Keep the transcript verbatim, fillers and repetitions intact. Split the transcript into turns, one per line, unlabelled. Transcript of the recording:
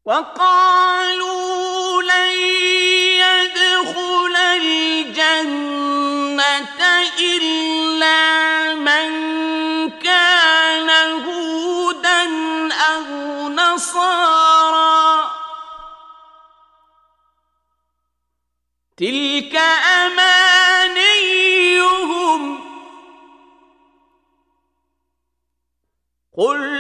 وقالوا لن يدخل الجنة إلا من كان هودا أو نصارى تلك أمانيهم قل